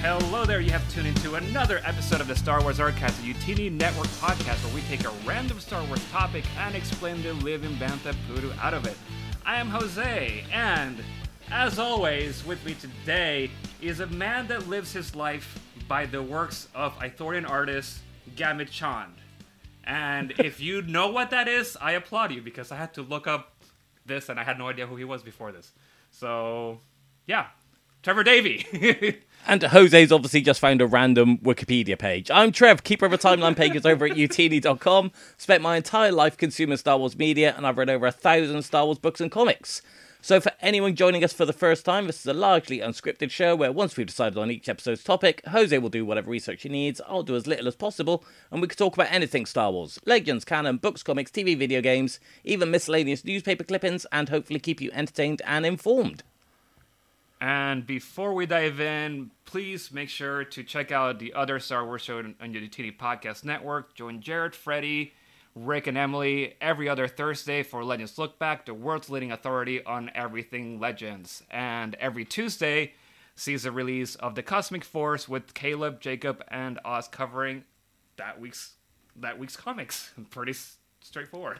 Hello there, you have tuned into another episode of the Star Wars Archives, a Utini Network podcast where we take a random Star Wars topic and explain the living bantha poodoo out of it. I am Jose, and as always, with me today is a man that lives his life by the works of Ithorian artist Gamit Chand. And if you know what that is, I applaud you, because I had to look up this and I had no idea who he was before this. So, yeah, Trevor Davey. And Jose's obviously just found a random Wikipedia page. I'm Trev, keeper of a timeline pages over at utini.com. Spent my entire life consuming Star Wars media, and I've read over 1,000 Star Wars books and comics. So for anyone joining us for the first time, this is a largely unscripted show where once we've decided on each episode's topic, Jose will do whatever research he needs, I'll do as little as possible, and we can talk about anything Star Wars. Legends, canon, books, comics, TV, video games, even miscellaneous newspaper clippings, and hopefully keep you entertained and informed. And before we dive in, please make sure to check out the other Star Wars show on the Utini Podcast Network. Join Jared, Freddie, Rick, and Emily every other Thursday for Legends Look Back, the world's leading authority on everything Legends. And every Tuesday sees the release of The Cosmic Force with Caleb, Jacob, and Oz covering that week's comics. Pretty straightforward.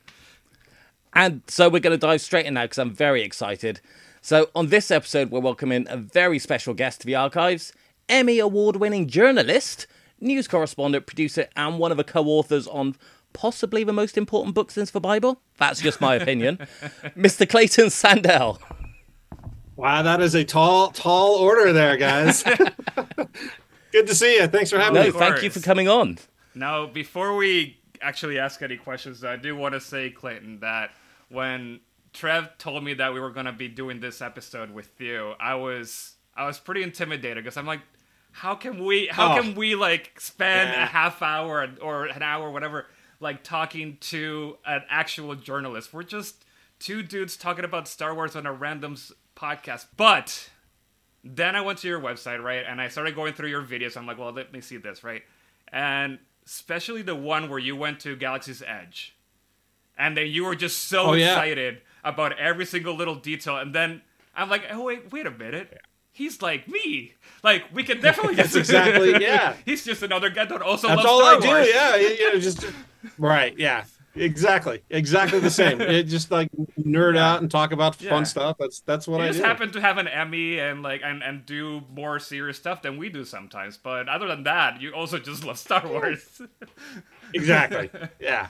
And so we're going to dive straight in now because I'm very excited. So on this episode, we're welcoming a very special guest to the archives, Emmy Award-winning journalist, news correspondent, producer, and one of the co-authors on possibly the most important book since the Bible. That's just my opinion. Mr. Clayton Sandell. Wow, that is a tall order there, guys. Good to see you. Thanks for having me. No, thank you for coming on. Now, before we actually ask any questions, I do want to say, Clayton, that when Trev told me that we were going to be doing this episode with you, I was pretty intimidated, because I'm like, how can we like spend a half hour or an hour, whatever, like talking to an actual journalist? We're just two dudes talking about Star Wars on a random podcast. But then I went to your website, right? And I started going through your videos. I'm like, well, let me see this, right? And especially the one where you went to Galaxy's Edge. And then you were just so excited about every single little detail. And then I'm like, oh, wait a minute. He's like me. Like, we can definitely That's exactly, yeah. He's just another guy that also That's loves all Star I do, Wars. yeah. Just right, yeah. Exactly the same. It just like nerd out and talk about fun stuff. That's what I do. You just happen to have an Emmy and like and do more serious stuff than we do sometimes. But other than that, you also just love Star Wars. Exactly. Yeah.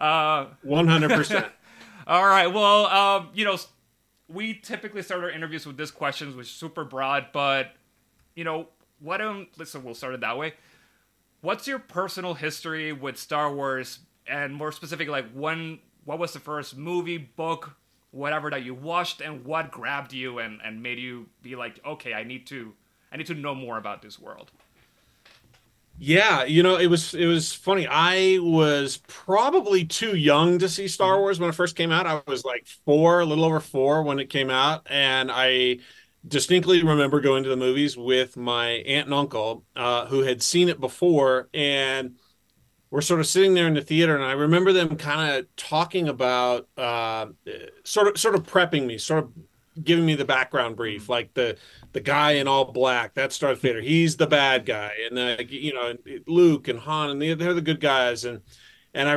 100%. All right. Well, we typically start our interviews with this questions, which is super broad, but we'll start it that way. What's your personal history with Star Wars, and more specifically, like what was the first movie, book, whatever that you watched, and what grabbed you and made you be like, okay, I need to know more about this world? Yeah, it was funny. I was probably too young to see Star Wars when it first came out. I was like a little over 4 when it came out, and I distinctly remember going to the movies with my aunt and uncle who had seen it before, and we're sort of sitting there in the theater, and I remember them kind of talking about sort of prepping me, sort of giving me the background brief, like the guy in all black, that's Darth Vader. He's the bad guy, and Luke and Han, and they're the good guys. And I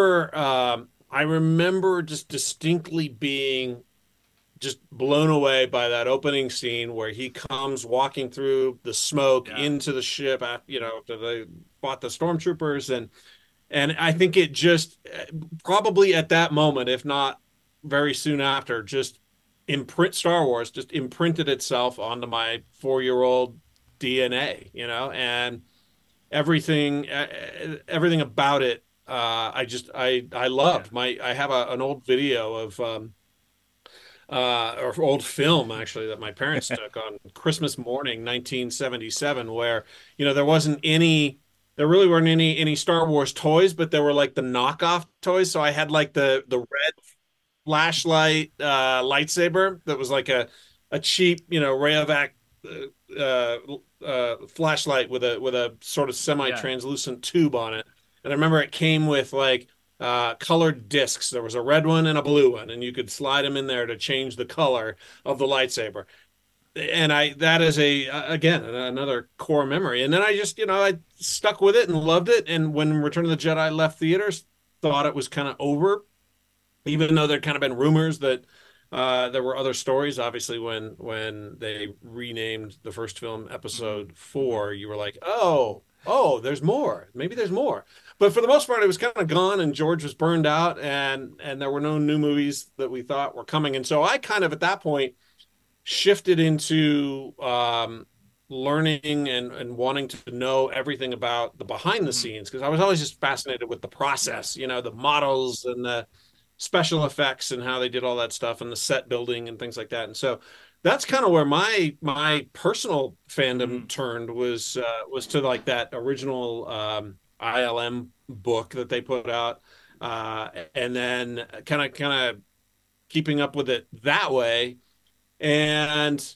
remember just distinctly being just blown away by that opening scene where he comes walking through the smoke into the ship. After they fought the stormtroopers, and I think it just probably at that moment, if not very soon after, Star Wars just imprinted itself onto my 4-year-old DNA, and everything about it. I loved. I have an old video of, or old film actually that my parents took on Christmas morning, 1977, where, there really weren't any Star Wars toys, but there were like the knockoff toys. So I had like the red flashlight lightsaber that was like a cheap Rayovac flashlight with a sort of semi-translucent tube on it. And I remember it came with like colored discs. There was a red one and a blue one, and you could slide them in there to change the color of the lightsaber. and I that is a again another core memory. And then I just I stuck with it and loved it. And when Return of the Jedi left theaters, thought it was kind of over, even though there kind of been rumors that there were other stories. Obviously, when they renamed the first film Episode Four, you were like, oh, there's more. Maybe there's more. But for the most part, it was kind of gone, and George was burned out, and there were no new movies that we thought were coming. And so I kind of at that point shifted into learning and wanting to know everything about the behind the Mm-hmm. scenes, because I was always just fascinated with the Yeah. process, the models and the special effects and how they did all that stuff and the set building and things like that. And so that's kind of where my personal Mm-hmm. fandom turned was to like that original ILM book that they put out, and then kind of keeping up with it that way. And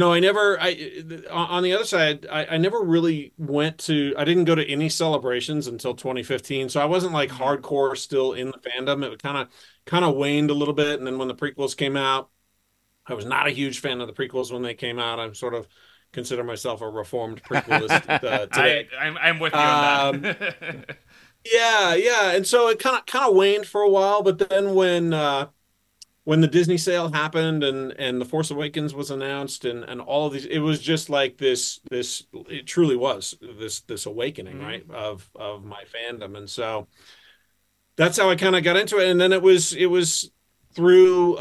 I on the other side, I never really I didn't go to any celebrations until 2015. So I wasn't like Mm-hmm. hardcore still in the fandom. It kind of waned a little bit. And then when the prequels came out, I was not a huge fan of the prequels when they came out. I'm sort of consider myself a reformed prequelist today. I'm with you on Um, that. yeah, yeah. And so it kind of waned for a while, but then when the Disney sale happened and The Force Awakens was announced and all of these, it was just like this it truly was this awakening, right, Mm-hmm. of my fandom. And so that's how I kind of got into it. And then it was through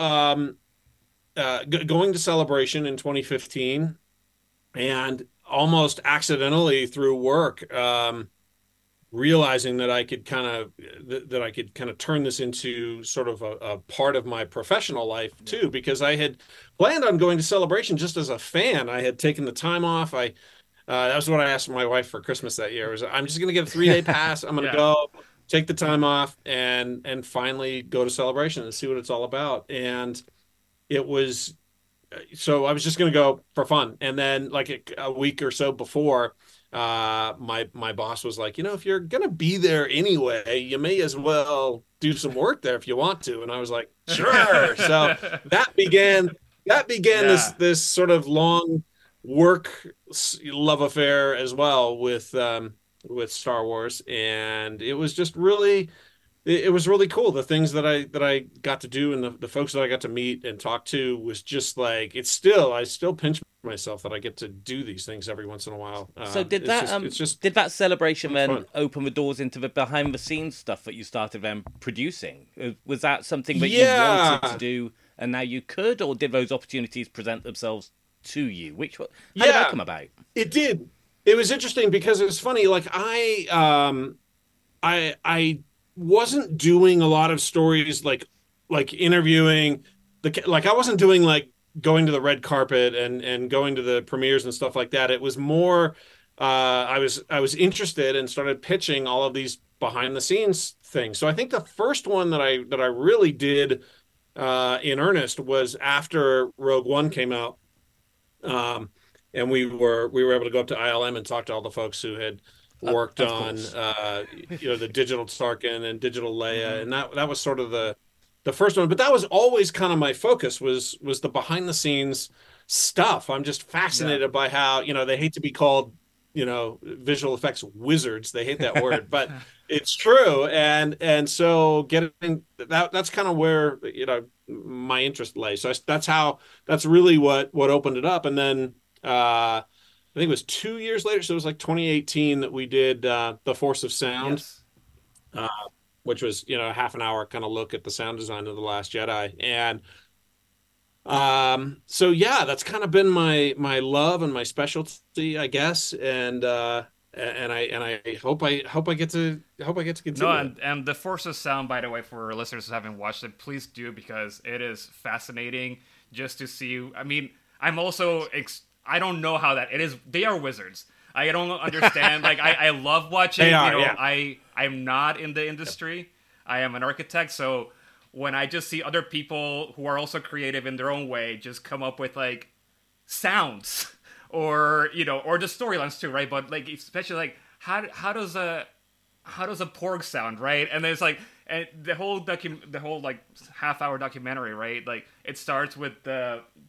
going to Celebration in 2015 and almost accidentally through work, realizing that I could kind of turn this into sort of a part of my professional life Yeah. too, because I had planned on going to Celebration just as a fan. I had taken the time off. I That was what I asked my wife for Christmas that year. Was I'm just going to get a 3 day pass. I'm going to Yeah. go take the time off and finally go to Celebration and see what it's all about. And it was so I was just going to go for fun. And then like a week or so before, my boss was like, if you're going to be there anyway, you may as well do some work there if you want to. And I was like, sure. So that began Yeah. this sort of long work love affair as well with Star Wars. And it was just really it was really cool. The things that I got to do and the folks that I got to meet and talk to was just like I still pinch myself that I get to do these things every once in a while. So It's just did that celebration it's then fun. open the doors into the behind the scenes stuff that you started then producing? Was that something that you wanted to Yeah, do and now you could, or did those opportunities present themselves to you? How did that yeah, come about? it did. It was interesting because it was funny. Like I wasn't doing a lot of stories like interviewing like I wasn't doing like going to the red carpet and going to the premieres and stuff like that. It was more I was interested and started pitching all of these behind the scenes things. So I think the first one that I really did in earnest was after Rogue One came out. Um, and we were able to go up to ILM and talk to all the folks who had worked Of on course. the digital Tarkin and digital Leia, Mm-hmm. and that was sort of the first one. But that was always kind of my focus was the behind the scenes stuff. I'm just Yeah. fascinated by how they hate to be called visual effects wizards. They hate that word, but it's true. And so getting that's kind of where my interest lay. So that's really what opened it up. And then I think it was 2 years later, so it was like 2018 that we did The Force of Sound, Yes. uh, which was a half an hour kind of look at the sound design of The Last Jedi. And so yeah, that's kind of been my love and my specialty, I guess. And I hope I get to No, continue it. and the Force of Sound, by the way, for listeners who haven't watched it, please do because it is fascinating just to see. I mean, I'm also I don't know how that it is. They are wizards. I don't understand. Like I love They watching. are, yeah. I'm not in the industry. I am an architect, so when I just see other people who are also creative in their own way just come up with like sounds or or the storylines too, right? But like especially like how does a porg sound, right? And there's like and the whole like half-hour documentary, right? Like it starts with the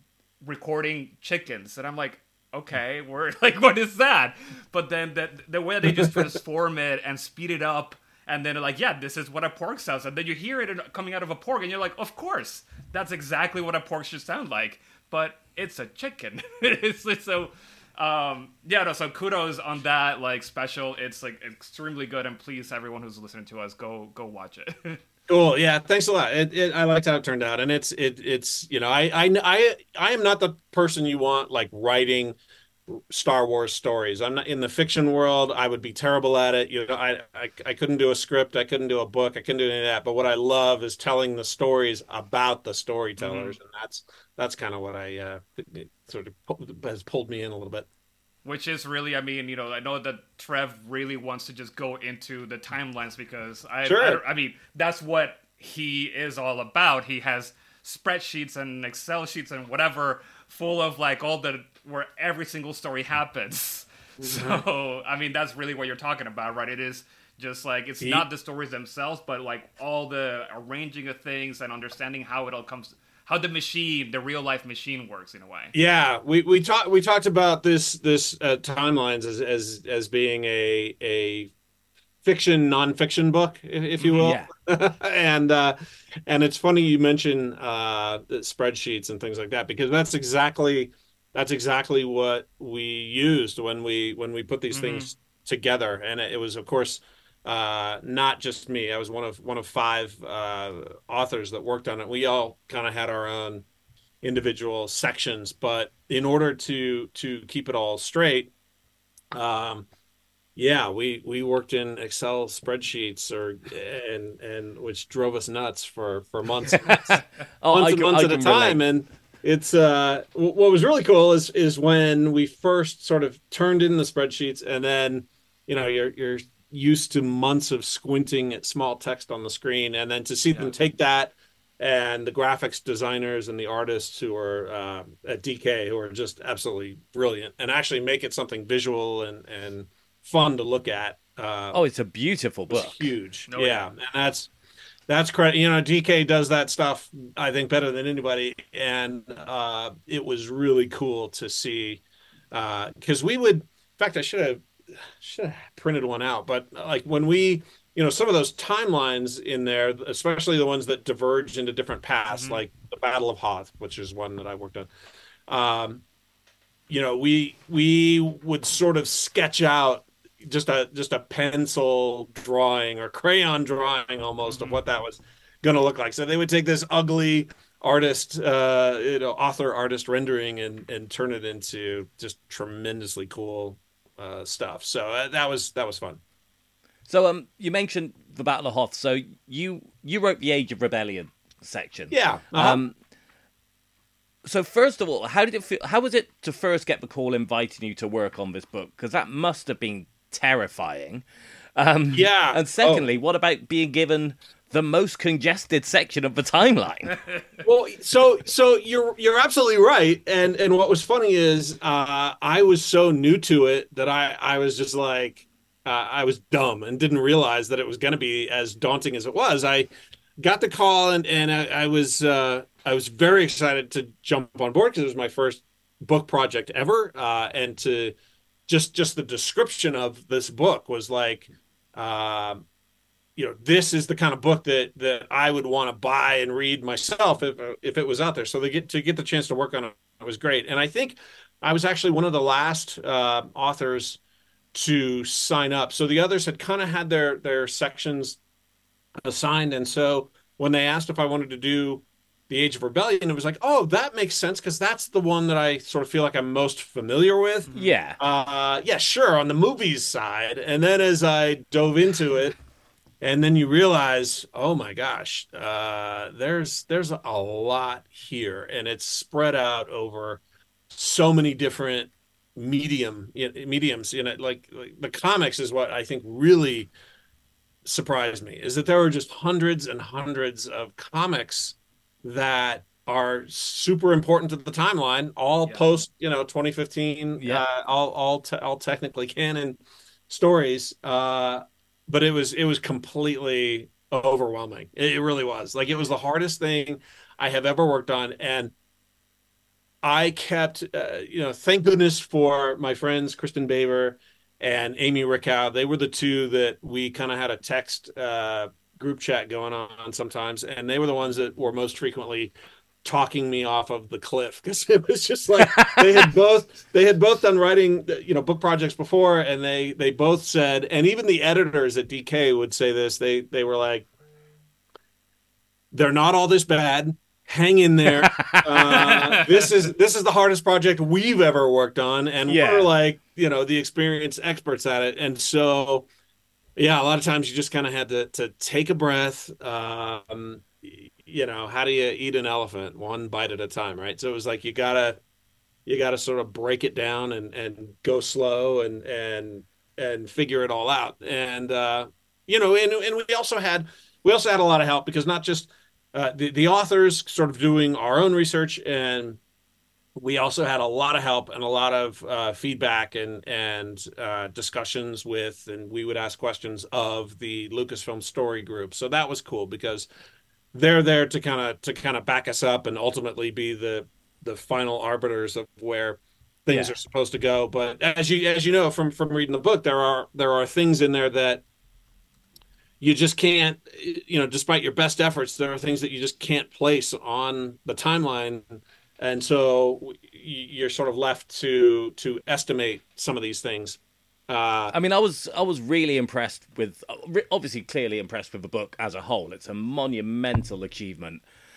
recording chickens, and I'm like, okay, we're like, what is that? But then the way they just transform it and speed it up, and then like, yeah, this is what a pork sounds, and then you hear it coming out of a pork, and you're like, of course, that's exactly what a pork should sound like, but it's a chicken. it's so. Yeah, no, so kudos on that, like, special. It's like extremely good, and please, everyone who's listening to us, go watch it. Cool. Yeah. Thanks a lot. I liked how it turned out, and it's I am not the person you want like writing Star Wars stories. I'm not in the fiction world. I would be terrible at it. You know, I couldn't do a script. I couldn't do a book. I couldn't do any of that. But what I love is telling the stories about the storytellers, and that's kind of what I it sort of has pulled me in a little bit. Which is really, I mean, you know, I know that Trev really wants to just go into the timelines because I mean, that's what he is all about. He has spreadsheets and Excel sheets and whatever full of like where every single story happens. So, I mean, that's really what you're talking about, right? It is just like, it's not the stories themselves, but like all the arranging of things and understanding how it all comes, how the real life machine works in a way. Yeah, we talked about this timelines as being a fiction nonfiction book, if you will. Yeah. and it's funny you mention spreadsheets and things like that, because that's exactly what we used when we put these things together. And it was, of course, not just me. I was one of 5 authors that worked on it. We all kind of had our own individual sections, but in order to keep it all straight, yeah, we worked in Excel spreadsheets and which drove us nuts for months, months at a time. And it's what was really cool is when we first sort of turned in the spreadsheets, and then, you know, you're used to months of squinting at small text on the screen, and then to see them take that, and the graphics designers and the artists who are at DK, who are just absolutely brilliant, and actually make it something visual and fun to look at. It's a beautiful book. Huge. And that's credit. You know, DK does that stuff, I think, better than anybody, and it was really cool to see, because we would, in fact, I should have printed one out, but like when we, you know, some of those timelines in there, especially the ones that diverge into different paths, like the Battle of Hoth, which is one that I worked on. You know, we would sort of sketch out just a pencil drawing or crayon drawing almost of what that was going to look like. So they would take this ugly artist, author artist rendering and turn it into just tremendously cool stuff. So that was fun. So you mentioned the Battle of Hoth. So you wrote the Age of Rebellion section. Yeah. So first of all, how did it feel? How was it to first get the call inviting you to work on this book? Because that must have been terrifying. And secondly, what about being given the most congested section of the timeline? Well, so you're absolutely right. And what was funny is I was so new to it that I was just like, I was dumb and didn't realize that it was going to be as daunting as it was. I got the call and I was very excited to jump on board because it was my first book project ever. And to just the description of this book was like, you know, this is the kind of book that I would want to buy and read myself if it was out there. So to get the chance to work on it was great. And I think I was actually one of the last authors to sign up. So the others had kind of had their sections assigned. And so when they asked if I wanted to do The Age of Rebellion, it was like, oh, that makes sense, because that's the one that I sort of feel like I'm most familiar with. Yeah. Yeah, sure, on the movies side. And then as I dove into it, and then you realize, oh my gosh, there's a lot here, and it's spread out over so many different mediums. You know, like the comics is what I think really surprised me, is that there were just hundreds and hundreds of comics that are super important to the timeline, all post 2015, all technically canon stories. But it was completely overwhelming. It really was. Like, it was the hardest thing I have ever worked on. And I kept, thank goodness for my friends Kristen Baver and Amy Rickow. They were the two that we kind of had a text group chat going on sometimes, and they were the ones that were most frequently talking me off of the cliff, because it was just like they had both done writing, book projects before, and they both said, and even the editors at DK would say this, they were like, they're not all this bad. Hang in there. This is the hardest project we've ever worked on, and we're like, the experienced experts at it. And so, yeah, a lot of times you just kind of had to take a breath. How do you eat an elephant? One bite at a time, right? So it was like you gotta sort of break it down and go slow and figure it all out. And and we also had a lot of help, because not just the authors sort of doing our own research, and we also had a lot of help and a lot of feedback and discussions with, and we would ask questions of the Lucasfilm Story Group. So that was cool, because they're there to kind of back us up and ultimately be the final arbiters of where things are supposed to go. But as you know from reading the book, there are things in there that you just can't, despite your best efforts, there are things that you just can't place on the timeline. And so you're sort of left to estimate some of these things. I was really impressed with, obviously clearly impressed with the book as a whole. It's a monumental achievement.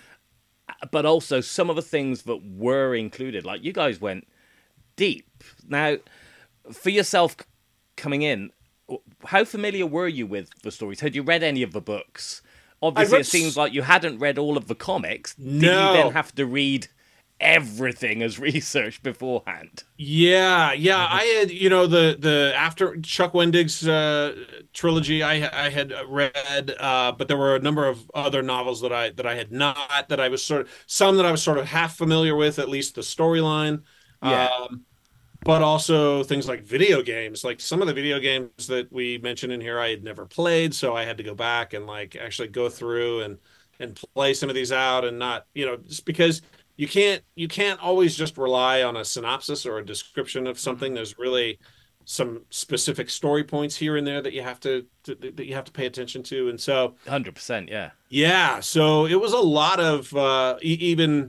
But also some of the things that were included, like you guys went deep. Now, for yourself coming in, how familiar were you with the stories? Had you read any of the books? Obviously, it seems like you hadn't read all of the comics. No. Did you then have to read everything as research beforehand? Yeah. I had, the after Chuck Wendig's trilogy, I had read, but there were a number of other novels that I had not, that I was sort of half familiar with, at least the storyline. Yeah. But also things like video games, like some of the video games that we mentioned in here, I had never played. So I had to go back and like actually go through and play some of these out, and not, just because you can't always just rely on a synopsis or a description of something. There's really some specific story points here and there that you have to pay attention to. And so 100%. Yeah. Yeah. So it was a lot of, even,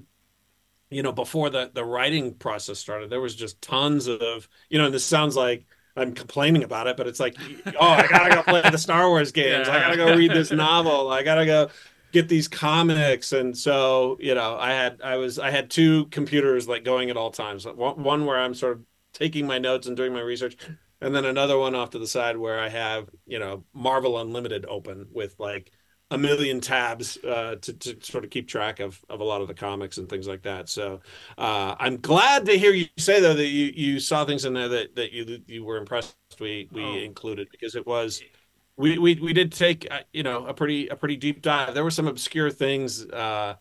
before the writing process started, there was just tons of, and this sounds like I'm complaining about it, but it's like, I gotta go play the Star Wars games. I gotta go read this novel. I gotta go get these comics. And so, I had two computers like going at all times. One where I'm sort of taking my notes and doing my research, and then another one off to the side where I have, Marvel Unlimited open with like a million tabs to sort of keep track of a lot of the comics and things like that. So I'm glad to hear you say, though, that you saw things in there that you were impressed we included, because it was we did take a pretty deep dive. There were some obscure things that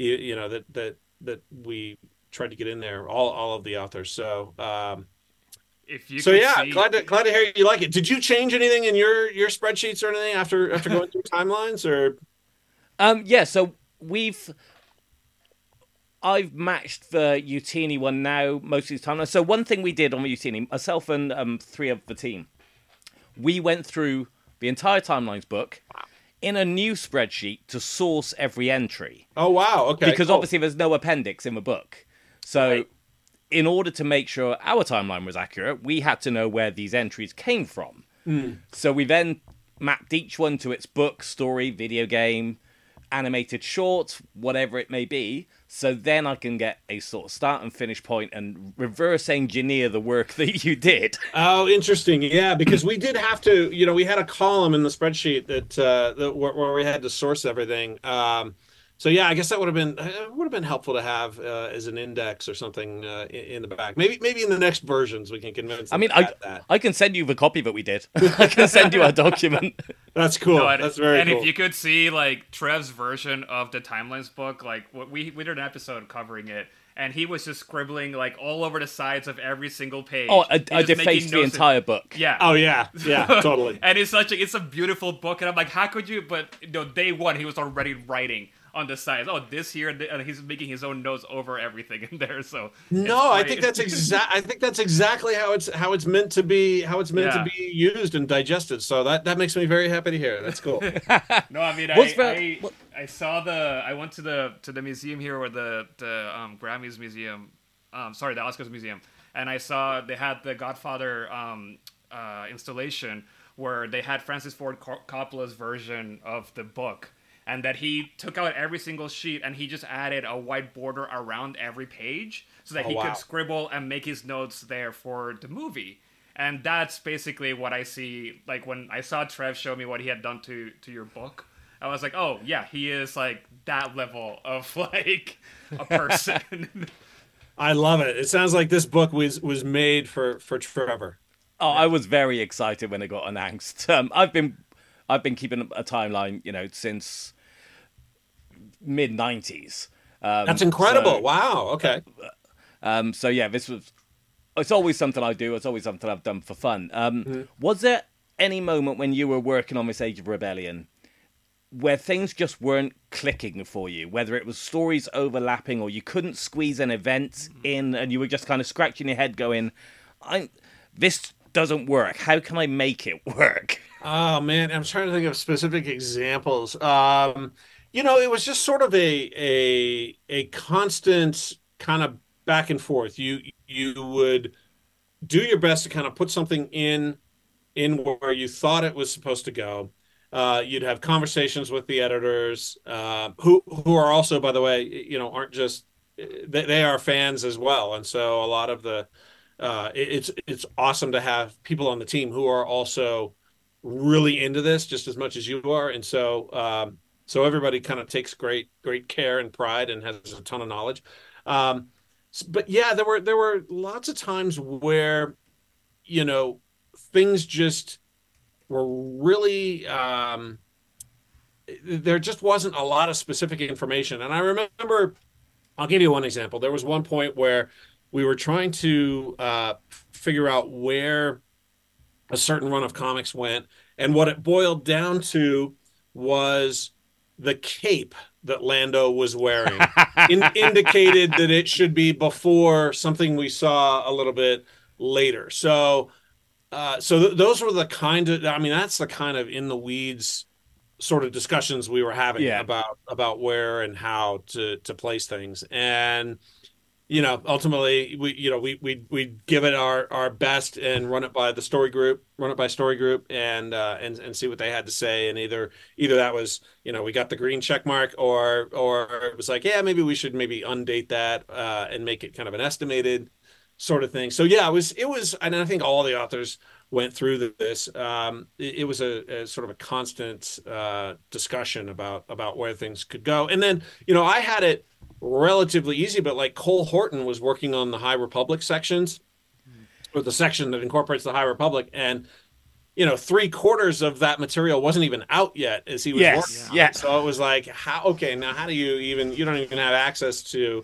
we tried to get in there, all of the authors. So glad to hear you like it. Did you change anything in your spreadsheets or anything after going through timelines, or? So I've matched the Utini one now most of the time. So one thing we did on the Utini, myself and three of the team, we went through the entire Timelines book in a new spreadsheet to source every entry. Oh wow! Okay. Because obviously there's no appendix in the book, so. Right. In order to make sure our timeline was accurate, we had to know where these entries came from. So we then mapped each one to its book, story, video game, animated short, whatever it may be. So then I can get a sort of start and finish point and reverse engineer the work that you did. Oh, interesting. Yeah, because we did have to, we had a column in the spreadsheet that where we had to source everything. So yeah, I guess that would have been helpful to have as an index or something in the back. Maybe in the next versions we can convince them that. I can send you the copy that we did. I can send you a document. That's cool. That's very cool. And if you could see like Trev's version of the Timelines book, like we did an episode covering it, and he was just scribbling like all over the sides of every single page. Oh, I defaced the entire book. Yeah. Oh yeah, totally. And it's a beautiful book, and I'm like, how could you? But day one, he was already writing on the side. Oh, this here, and he's making his own notes over everything in there. So it's No, I think great. that's exactly how it's meant to be, how it's meant to Yeah. be used and digested. So that makes me very happy to hear. That's cool. No, I mean, What's the- I saw the I went to the museum here, or the Grammys museum, sorry, the Oscars museum, and I saw they had the Godfather installation where they had Francis Ford Coppola's version of the book, and that he took out every single sheet and he just added a white border around every page so that Oh, he wow. could scribble and make his notes there for the movie. And that's basically what I see. Like when I saw Trev show me what he had done to your book, I was like, oh yeah, he is like that level of like a person. I love it. It sounds like this book was made for Trevor. Oh, I was very excited when it got announced. I've been keeping a timeline, since mid '90s. That's incredible. So, Wow. Okay. so yeah, this was. It's always something I do. It's always something I've done for fun. Was there any moment when you were working on this Age of Rebellion where things just weren't clicking for you? Whether it was stories overlapping or you couldn't squeeze an event in, and you were just kind of scratching your head, going, "This doesn't work. How can I make it work?" Oh man, I'm trying to think of specific examples. It was just sort of a constant kind of back and forth. You would do your best to kind of put something in where you thought it was supposed to go. You'd have conversations with the editors, who are also, by the way, aren't just they are fans as well, and so a lot of it's awesome to have people on the team who are also really into this just as much as you are, and so everybody kind of takes great care and pride and has a ton of knowledge. But yeah, there were lots of times where things just were really there just wasn't a lot of specific information. And I remember, I'll give you one example. There was one point where we were trying to figure out where a certain run of comics went, and what it boiled down to was the cape that Lando was wearing indicated that it should be before something we saw a little bit later. So those were the kind of, I mean, that's the kind of in the weeds sort of discussions we were having Yeah. about where and how to place things. And ultimately we give it our best and run it by story group, and see what they had to say. And either that was, we got the green check mark, or it was like, yeah, maybe we should maybe undate that and make it kind of an estimated sort of thing. So yeah, it was, and I think all the authors went through this. It was a sort of a constant discussion about where things could go. And then, I had it relatively easy, but like Cole Horton was working on the High Republic sections, or the section that incorporates the High Republic, and 3/4 of that material wasn't even out yet as he was Yes, working on it. yeah. So it was like, now how do you don't even have access to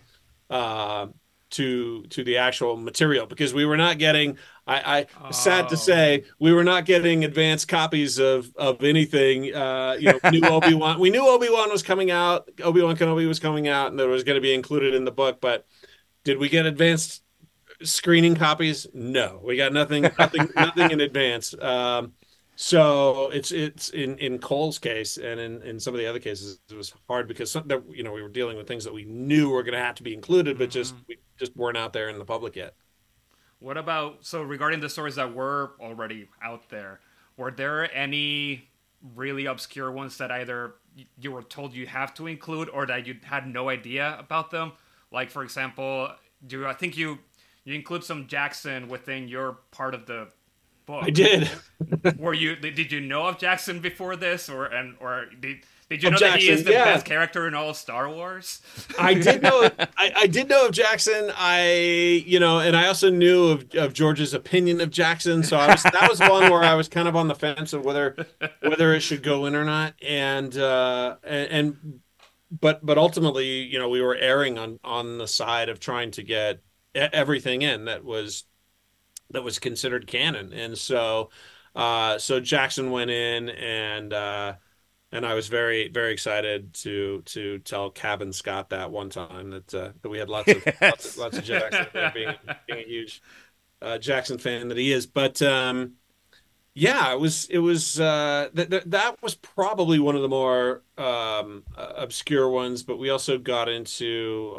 the actual material, because we were not getting, sad to say, we were not getting advanced copies of anything. We knew Obi-Wan was coming out, Obi-Wan Kenobi was coming out, and that was going to be included in the book, but did we get advanced screening copies? No, we got nothing in advance. So it's in Cole's case, and in some of the other cases, it was hard because we were dealing with things that we knew were going to have to be included, but we just weren't out there in the public yet. What about, so regarding the stories that were already out there, were there any really obscure ones that either you were told you have to include or that you had no idea about them? Like, for example, I think you include some Jackson within your part of the book. I did. Did you know of Jackson before this, or did you know Jackson, that he is the yeah. best character in all of Star Wars? I did know. I did know of Jackson. And I also knew of George's opinion of Jackson. So that was one where I was kind of on the fence of whether it should go in or not. But ultimately, we were erring on the side of trying to get everything in that was considered canon. And so Jackson went in, and And I was very, very excited to tell Cabin Scott that one time that we had Yes. lots of Jackson there, being a huge Jackson fan that he is. But yeah, it was that was probably one of the more obscure ones. But we also got into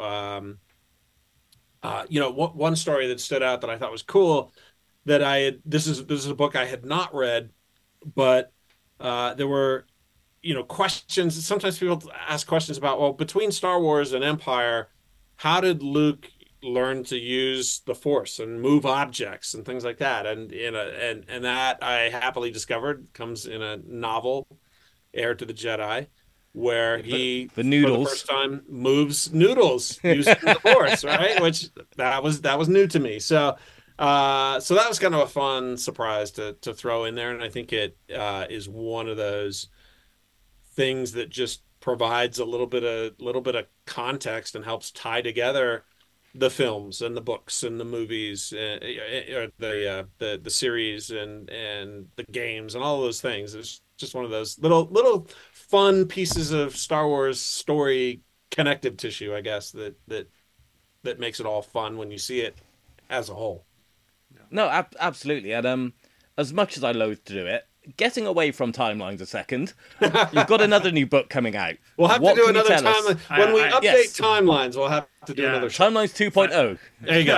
one story that stood out that I thought was cool that I had. This is a book I had not read, but there were questions. Sometimes people ask questions about, well, between Star Wars and Empire, how did Luke learn to use the Force and move objects and things like that? And that I happily discovered comes in a novel, Heir to the Jedi, where he The for the noodles. first time moves noodles using the Force, right? Which that was new to me. So that was kind of a fun surprise to throw in there, and I think it is one of those things that just provides a little bit of context and helps tie together the films and the books and the movies, or the series and the games and all those things. It's just one of those little fun pieces of Star Wars story connective tissue, I guess, that makes it all fun when you see it as a whole. No, absolutely. And as much as I loathe to do it, getting away from timelines a second, you've got another new book coming out. We'll have What to do can you another tell us? timeline. When we update Yes. timelines, we'll have to do Yeah. another show. Timelines 2.0. There you go.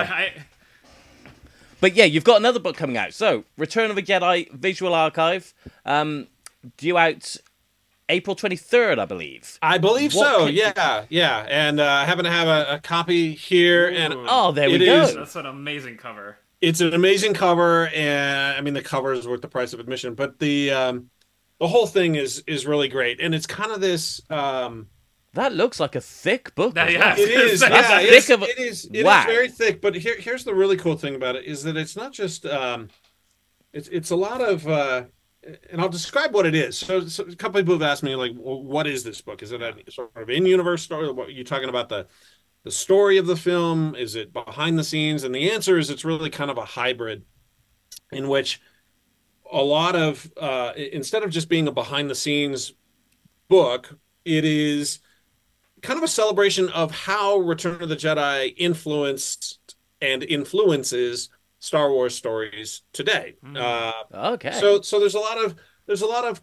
But yeah, you've got another book coming out. So, Return of the Jedi Visual Archive, due out April 23rd, I believe. I believe What so. can- Yeah. And I happen to have a copy here, and Ooh. Oh, there we It go. is- That's an amazing cover. it's an amazing cover. And I mean, the cover is worth the price of admission, but the whole thing is really great, and it's kind of this. That looks like a thick book. That- as yeah. well. It is, That's yeah, thick of a- it is Wow. very thick. But here's the really cool thing about it is that it's not just it's a lot of and I'll describe what it is. So a couple people have asked me, like, well, what is this book? Is it a sort of in-universe story? What are you talking about, the story of the film? Is it behind the scenes? And the answer is it's really kind of a hybrid in which a lot of instead of just being a behind the scenes book, it is kind of a celebration of how Return of the Jedi influenced and influences Star Wars stories today. Okay. So there's a lot of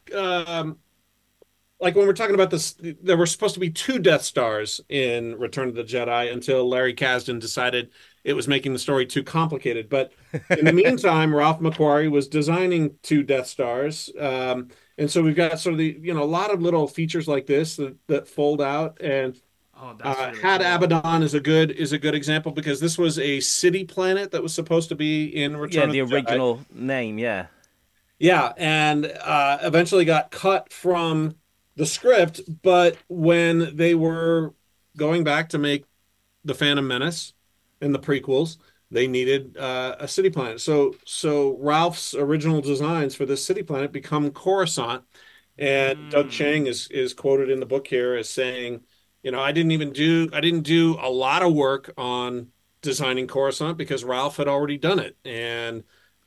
like when we're talking about this, there were supposed to be two Death Stars in Return of the Jedi until Larry Kasdan decided it was making the story too complicated. But in the meantime, Ralph McQuarrie was designing two Death Stars. And so we've got sort of a lot of little features like this that fold out. And Oh, that's really Had cool. Abaddon is a good example because this was a city planet that was supposed to be in yeah, Return of the the Jedi. original name, yeah. Yeah, and eventually got cut from the script. But when they were going back to make the Phantom Menace and the prequels, they needed a city planet. So Ralph's original designs for this city planet become Coruscant, and Doug Chiang is quoted in the book here as saying, I didn't do a lot of work on designing Coruscant because Ralph had already done it, and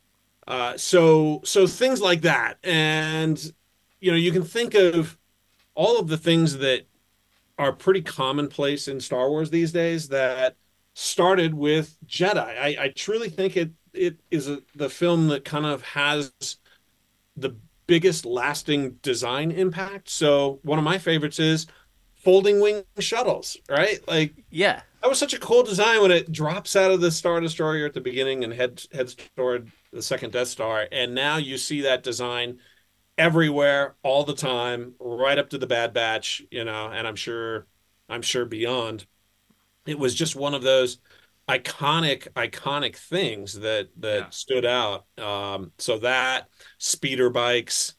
so things like that. And you can think of all of the things that are pretty commonplace in Star Wars these days that started with Jedi. I truly think it is the film that kind of has the biggest lasting design impact. So one of my favorites is folding wing shuttles, right? Like, Yeah. that was such a cool design when it drops out of the Star Destroyer at the beginning and heads toward the second Death Star. And now you see that design everywhere all the time, right up to the Bad Batch, and I'm sure beyond. It was just one of those iconic things that Yeah. stood out. So that speeder bikes,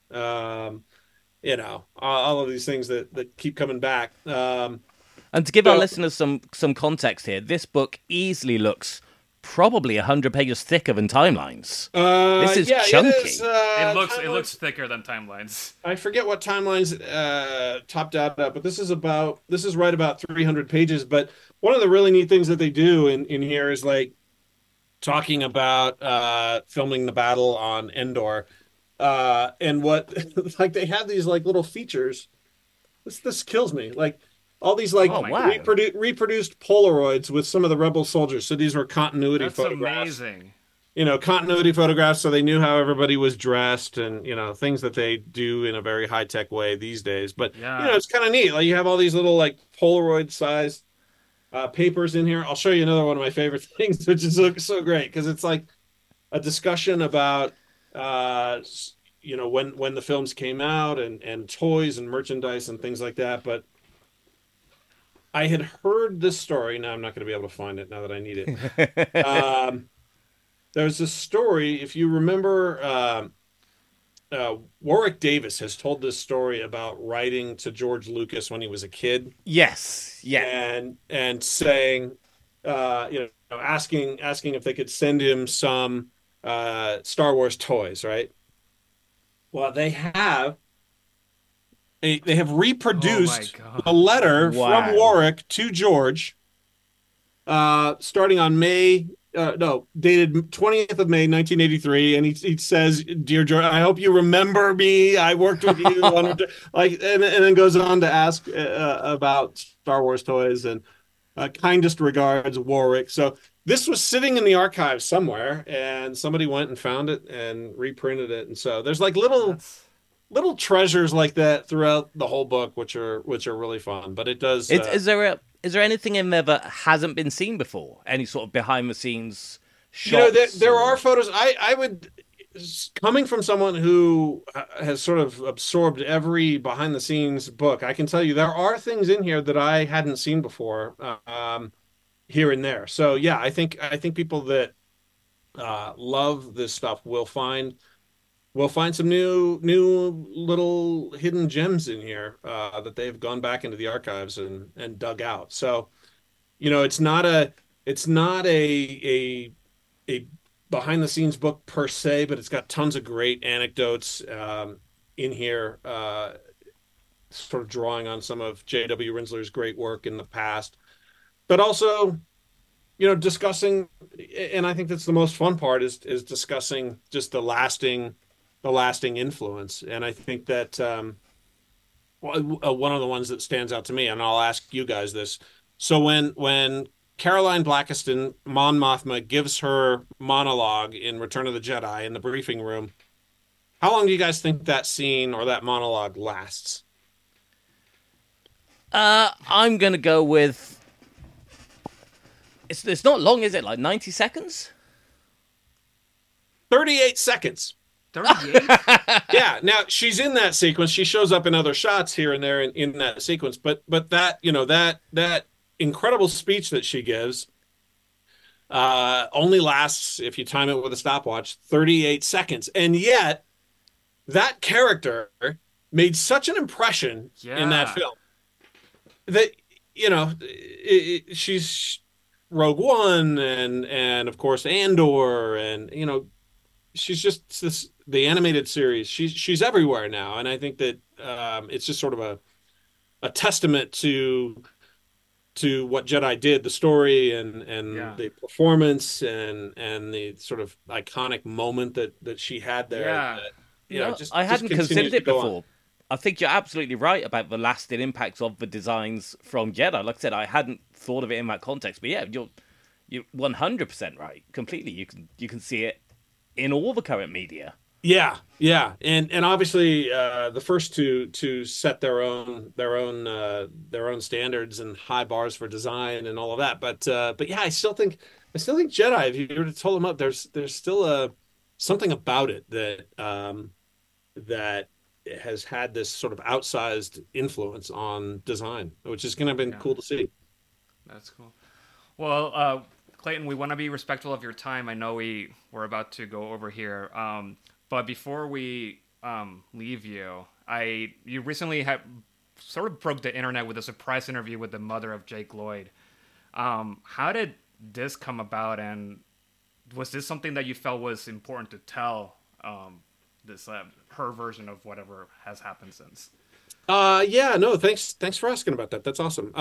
all of these things that keep coming back. And to give our So- listeners some context here, this book easily looks probably 100 pages thicker than Timelines. This is chunky. It is, It Timelines- looks thicker than Timelines. I forget what Timelines topped out at, but this is right about 300 pages. But one of the really neat things that they do in here is like talking about filming the battle on Endor. And what like they have these like little features. This kills me. Like all these like Oh Oh my wow. god, reproduced Polaroids with some of the rebel soldiers. So these were continuity that's photographs. amazing. Continuity photographs, so they knew how everybody was dressed, and things that they do in a very high tech way these days. But Yeah, it's kind of neat. Like you have all these little like Polaroid sized papers in here. I'll show you another one of my favorite things, which is so great because it's like a discussion about when the films came out and toys and merchandise and things like that. But I had heard this story. Now I'm not going to be able to find it now that I need it. There's a story, if you remember, Warwick Davis has told this story about writing to George Lucas when he was a kid Yes. Yeah. and saying, asking if they could send him some Star Wars toys, right? Well, they have oh my reproduced god, the letter from Wow. Warwick to George, starting on dated 20th of May, 1983. And he says, "Dear George, I hope you remember me. I worked with you on," like, and then goes on to ask about Star Wars toys and kindest regards, Warwick. So this was sitting in the archives somewhere, and somebody went and found it and reprinted it. And so there's like that's little treasures like that throughout the whole book, which are really fun. But it does. Is there anything in there that hasn't been seen before? Any sort of behind the scenes There are shots? photos. I would, coming from someone who has sort of absorbed every behind the scenes book, I can tell you there are things in here that I hadn't seen before, here and there. So yeah, I think people that love this stuff will find some new little hidden gems in here that they've gone back into the archives and dug out. So it's not a behind the scenes book per se, but it's got tons of great anecdotes in here, sort of drawing on some of J.W. Rinsler's great work in the past, but also discussing. And I think that's the most fun part is discussing just the lasting influence. And I think that one of the ones that stands out to me, and I'll ask you guys this. So when Caroline Blackiston, Mon Mothma, gives her monologue in Return of the Jedi in the briefing room, how long do you guys think that scene or that monologue lasts? I'm gonna go with. It's not long, is it? Like 90 seconds? 38 seconds. 38. Yeah. Now she's in that sequence. She shows up in other shots here and there in that sequence. But that that incredible speech that she gives only lasts, if you time it with a stopwatch, 38 seconds. And yet that character made such an impression in that Yeah, film that she's Rogue One and of course Andor, and she's just the animated series. She's everywhere now, and I think that it's just sort of a testament to what Jedi did, the story and yeah, the performance and the sort of iconic moment that she had there. yeah. That, No, just I hadn't continues considered to it go on. before. I think you're absolutely right about the lasting impacts of the designs from Jedi. Like I said, I hadn't thought of it in that context, but yeah, you're 100% right. Completely, you can see it in all the current media. Yeah, and obviously the first to set their own standards and high bars for design and all of that. But yeah, I still think Jedi. If you were to toll them up, there's still something about it that has had this sort of outsized influence on design, which is going to have been Yeah, cool to see. that's cool. Well, Clayton, we want to be respectful of your time. I know we're about to go over here. But before we leave you, you recently have sort of broke the internet with a surprise interview with the mother of Jake Lloyd. How did this come about, and was this something that you felt was important to tell? This her version of whatever has happened since. Yeah, no, thanks for asking about that. That's awesome.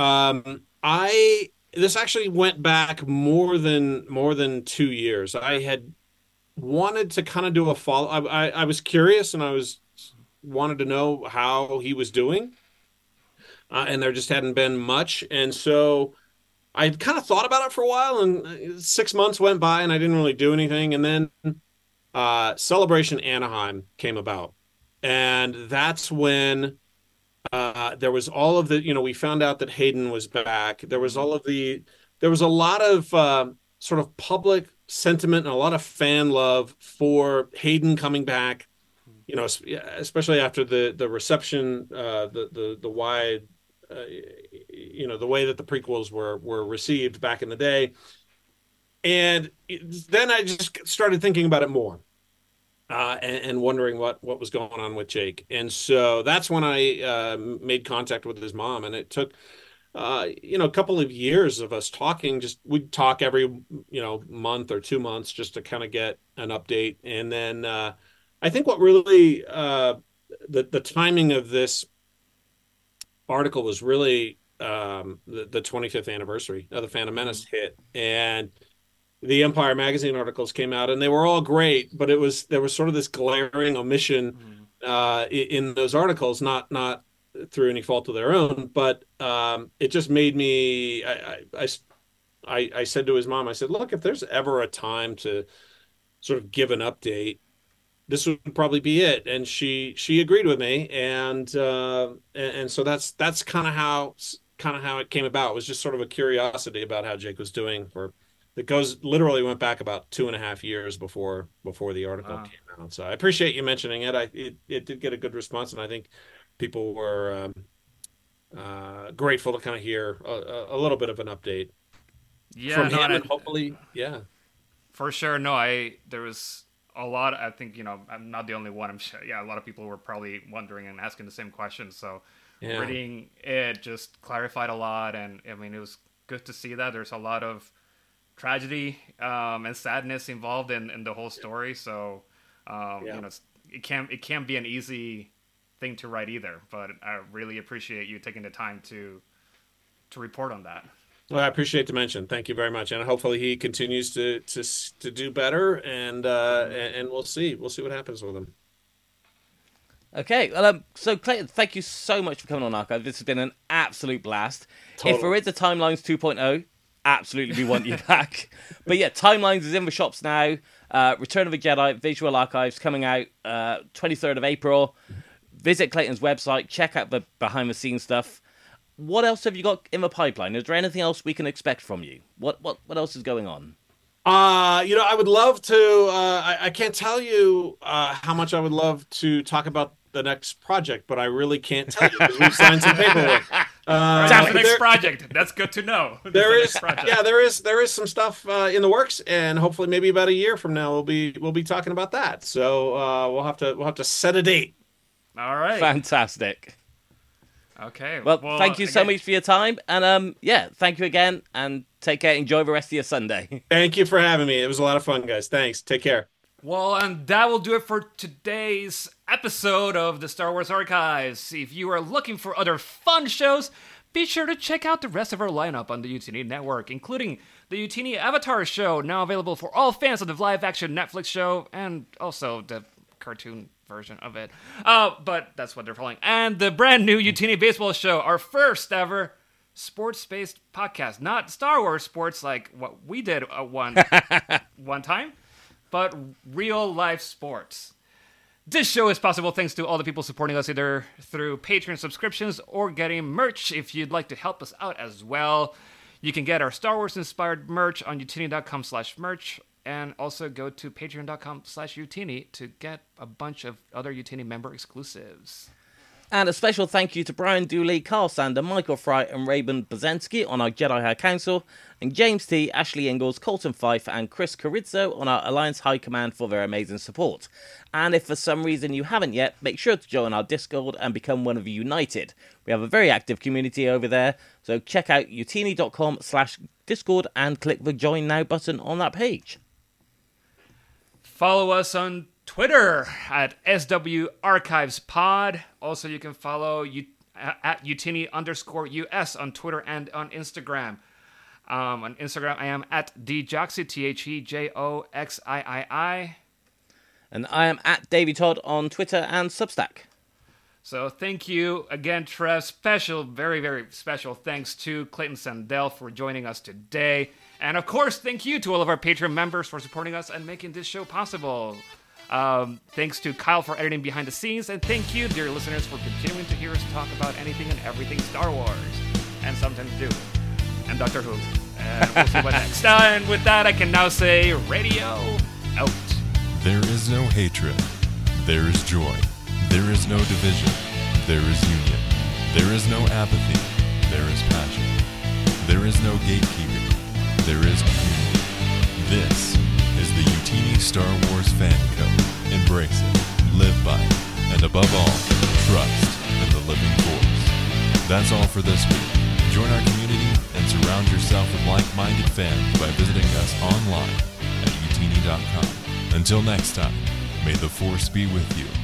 I This actually went back more than 2 years. I had wanted to kind of do a follow. I was curious, and I was wanted to know how he was doing, and there just hadn't been much, and so I kind of thought about it for a while, and 6 months went by, and I didn't really do anything, and then Celebration Anaheim came about, and that's when there was all of the, we found out that Hayden was back. There was a lot of sort of public sentiment and a lot of fan love for Hayden coming back. Especially after the reception, the wide, the way that the prequels were received back in the day, and then I just started thinking about it more. And wondering what was going on with Jake. And so that's when I made contact with his mom. And it took, a couple of years of us talking. We'd talk every, month or 2 months just to kind of get an update. And then I think what really, the timing of this article was really the 25th anniversary of the Phantom Menace hit. And the Empire magazine articles came out, and they were all great, but there was sort of this glaring omission in those articles, not through any fault of their own, but it just made me. I said to his mom, I said, "Look, if there's ever a time to sort of give an update, this would probably be it." And she agreed with me, and so that's kind of how it came about. It was just sort of a curiosity about how Jake was doing literally went back about 2.5 years before the article came out. So I appreciate you mentioning it. It did get a good response, and I think people were grateful to kind of hear a little bit of an update from him, and hopefully, yeah, for sure. No, there was a lot. I think I'm not the only one. I'm sure. Yeah, a lot of people were probably wondering and asking the same questions. So reading it just clarified a lot, and I mean, it was good to see that there's a lot of tragedy and sadness involved in the whole story. So it can't be an easy thing to write either. But I really appreciate you taking the time to report on that. Well, I appreciate the mention. Thank you very much, and hopefully he continues to do better. And we'll see what happens with him. Okay, well, so Clayton, thank you so much for coming on Archive. This has been an absolute blast. Totally. If there is a Timelines 2.0, absolutely we want you back. But yeah, Timelines is in the shops now. Return of the Jedi Visual Archives coming out 23rd of April. Visit Clayton's website, check out the behind the scenes stuff. What else have you got in the pipeline? Is there anything else we can expect from you? What else is going on? I would love to. I can't tell you how much I would love to talk about the next project, but I really can't tell you because we've signed some paperwork. That's the next project. That's good to know. There is some stuff in the works, and hopefully, maybe about a year from now, we'll be talking about that. So we'll have to set a date. All right. Fantastic. Okay. Well, thank you so much for your time, and thank you again, and take care. Enjoy the rest of your Sunday. Thank you for having me. It was a lot of fun, guys. Thanks. Take care. Well, and that will do it for today's episode of the Star Wars Archives. If you are looking for other fun shows, be sure to check out the rest of our lineup on the Utini Network, including the Utini Avatar show, now available for all fans of the live-action Netflix show, and also the cartoon version of it. But that's what they're calling. And the brand new Utini Baseball show, our first ever sports-based podcast. Not Star Wars sports like what we did one time, but real-life sports. This show is possible thanks to all the people supporting us either through Patreon subscriptions or getting merch. If you'd like to help us out as well, you can get our Star Wars-inspired merch on utini.com/merch, and also go to patreon.com/utini to get a bunch of other Utini member exclusives. And a special thank you to Brian Dooley, Carl Sander, Michael Fry, and Raymond Bazensky on our Jedi High Council, and James T, Ashley Ingalls, Colton Fife, and Chris Carrizzo on our Alliance High Command for their amazing support. And if for some reason you haven't yet, make sure to join our Discord and become one of United. We have a very active community over there, so check out utini.com/Discord and click the Join Now button on that page. Follow us on Twitter at SW Archives Pod. Also, you can follow at Utini_US on Twitter and on Instagram. On Instagram, I am at DJoxii, TheJoxii. And I am at Davey Todd on Twitter and Substack. So thank you again, Trev. Special, very, very special thanks to Clayton Sandell for joining us today. And of course, thank you to all of our Patreon members for supporting us and making this show possible. Thanks to Kyle for editing behind the scenes. And thank you, dear listeners, for continuing to hear us talk about anything and everything Star Wars. And sometimes do. And Doctor Who. And we'll see what next. And with that, I can now say radio out. There is no hatred. There is joy. There is no division. There is union. There is no apathy. There is passion. There is no gatekeeping. There is community. This is the Utini Star Wars Fan Code. Embrace it, live by it, and above all, trust in the living Force. That's all for this week. Join our community and surround yourself with like-minded fans by visiting us online at utini.com. Until next time, may the Force be with you.